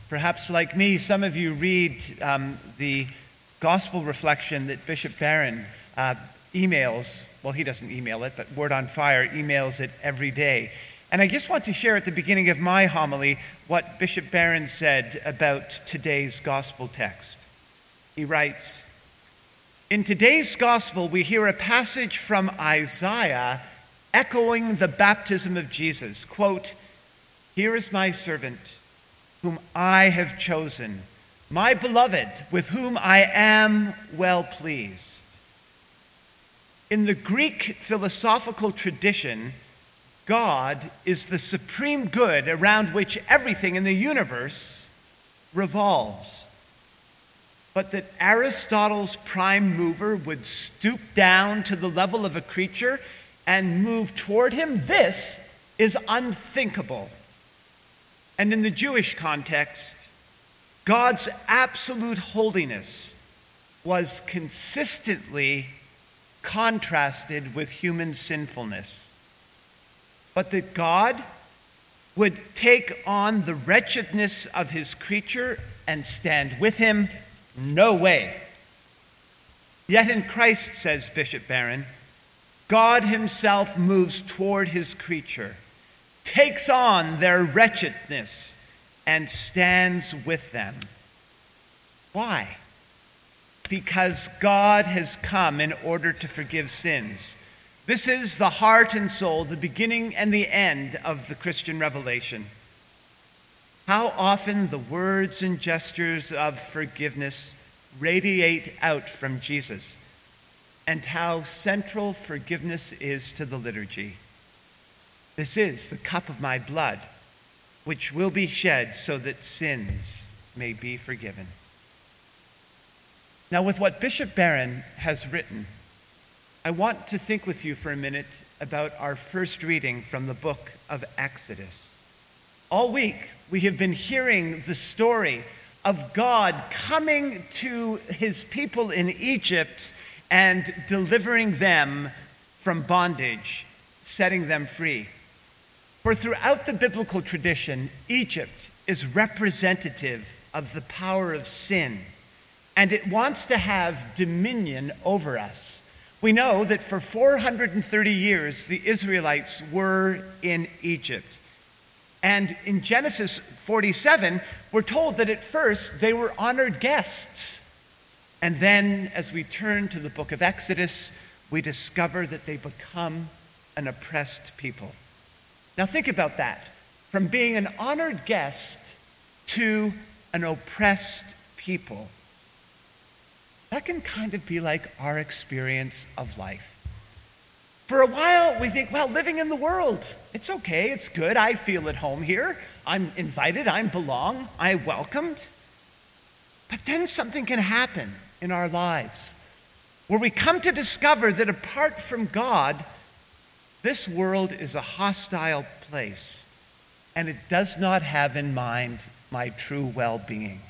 Perhaps like me, some of you read the gospel reflection that Bishop Barron emails. Well, he doesn't email it, but Word on Fire emails it every day. And I just want to share at the beginning of my homily what Bishop Barron said about today's gospel text. He writes, "In today's gospel, we hear a passage from Isaiah echoing the baptism of Jesus. Quote, 'Here is my servant, whom I have chosen, my beloved, with whom I am well pleased.' In the Greek philosophical tradition, God is the supreme good around which everything in the universe revolves. But that Aristotle's prime mover would stoop down to the level of a creature and move toward him, this is unthinkable. And in the Jewish context, God's absolute holiness was consistently contrasted with human sinfulness. But that God would take on the wretchedness of his creature and stand with him, no way. Yet in Christ, says Bishop Barron, God himself moves toward his creature, takes on their wretchedness, and stands with them. Why? Because God has come in order to forgive sins. This is the heart and soul, the beginning and the end of the Christian revelation. How often the words and gestures of forgiveness radiate out from Jesus, and how central forgiveness is to the liturgy. This is the cup of my blood, which will be shed so that sins may be forgiven." Now, with what Bishop Barron has written, I want to think with you for a minute about our first reading from the book of Exodus. All week, we have been hearing the story of God coming to his people in Egypt and delivering them from bondage, setting them free. For throughout the biblical tradition, Egypt is representative of the power of sin, and it wants to have dominion over us. We know that for 430 years, the Israelites were in Egypt. And in Genesis 47, we're told that at first they were honored guests. And then as we turn to the book of Exodus, we discover that they become an oppressed people. Now think about that. From being an honored guest to an oppressed people. That can kind of be like our experience of life. For a while, we think, well, living in the world, it's okay, it's good, I feel at home here, I'm invited, I belong, I'm welcomed. But then something can happen in our lives where we come to discover that apart from God, this world is a hostile place, and it does not have in mind my true well-being.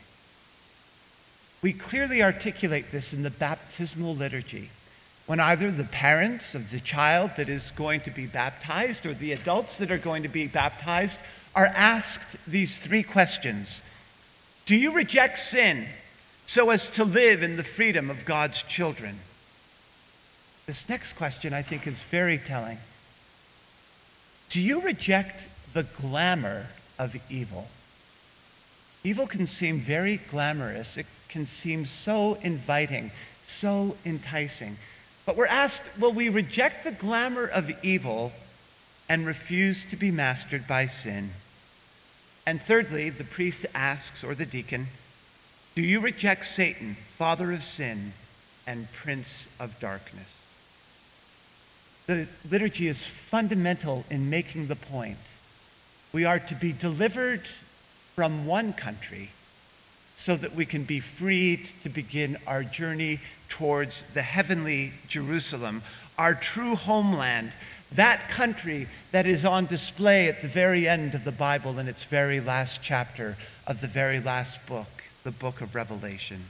We clearly articulate this in the baptismal liturgy, when either the parents of the child that is going to be baptized or the adults that are going to be baptized are asked these three questions. Do you reject sin so as to live in the freedom of God's children? This next question, I think, is very telling. Do you reject the glamour of evil? Evil can seem very glamorous. It can seem so inviting, so enticing. But we're asked, will we reject the glamour of evil and refuse to be mastered by sin? And thirdly, the priest asks, or the deacon, do you reject Satan, father of sin and prince of darkness? The liturgy is fundamental in making the point. We are to be delivered from one country so that we can be freed to begin our journey towards the heavenly Jerusalem, our true homeland, that country that is on display at the very end of the Bible in its very last chapter of the very last book, the book of Revelation.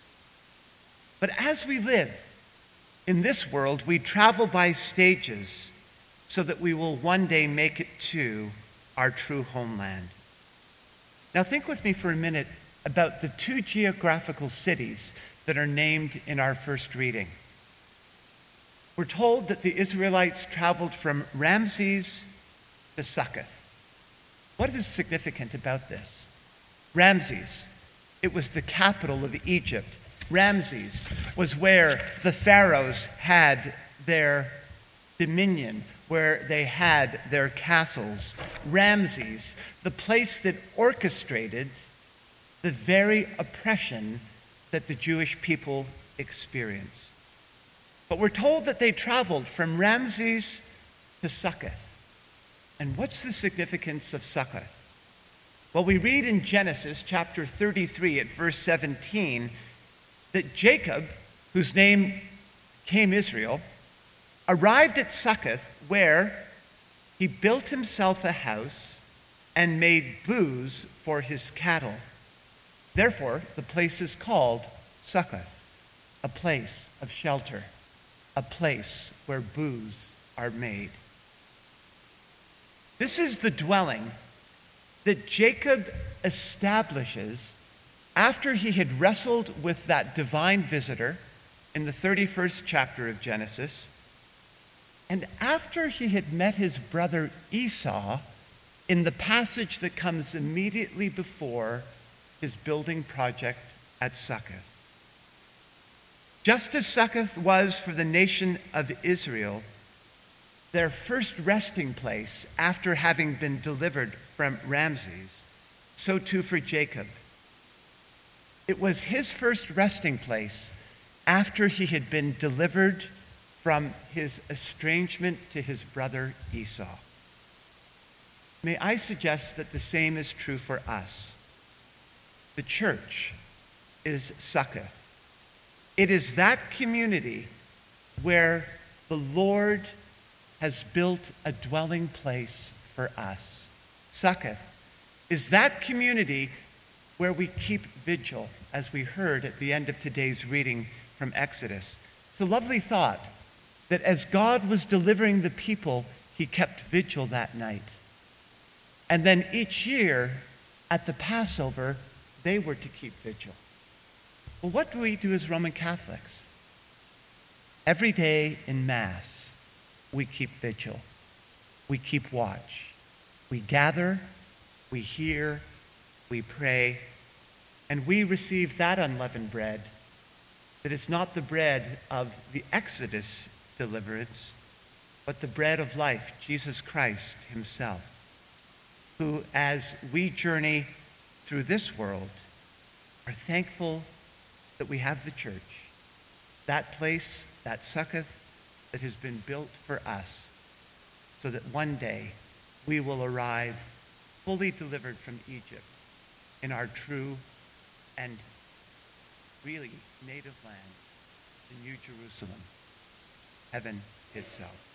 But as we live in this world, we travel by stages so that we will one day make it to our true homeland. Now think with me for a minute about the two geographical cities that are named in our first reading. We're told that the Israelites traveled from Ramses to Succoth. What is significant about this? Ramses, it was the capital of Egypt. Ramses was where the pharaohs had their dominion, where they had their castles. Ramses, the place that orchestrated the very oppression that the Jewish people experienced. But we're told that they traveled from Ramses to Succoth. And what's the significance of Succoth? Well, we read in Genesis chapter 33 at verse 17 that Jacob, whose name became Israel, arrived at Succoth, where he built himself a house and made booths for his cattle. Therefore, the place is called Succoth, a place of shelter, a place where booths are made. This is the dwelling that Jacob establishes after he had wrestled with that divine visitor in the 31st chapter of Genesis, and after he had met his brother Esau in the passage that comes immediately before his building project at Succoth. Just as Succoth was for the nation of Israel, their first resting place after having been delivered from Ramses, so too for Jacob. It was his first resting place after he had been delivered from his estrangement to his brother Esau. May I suggest that the same is true for us. The church is Succoth. It is that community where the Lord has built a dwelling place for us. Succoth is that community where we keep vigil, as we heard at the end of today's reading from Exodus. It's a lovely thought that as God was delivering the people, he kept vigil that night. And then each year at the Passover, they were to keep vigil. Well, what do we do as Roman Catholics? Every day in Mass, we keep vigil. We keep watch. We gather, we hear, we pray, and we receive that unleavened bread that is not the bread of the Exodus deliverance, but the bread of life, Jesus Christ himself, who, as we journey through this world, are thankful that we have the church, that place, that Succoth that has been built for us, so that one day we will arrive fully delivered from Egypt in our true and really native land, the New Jerusalem, heaven itself.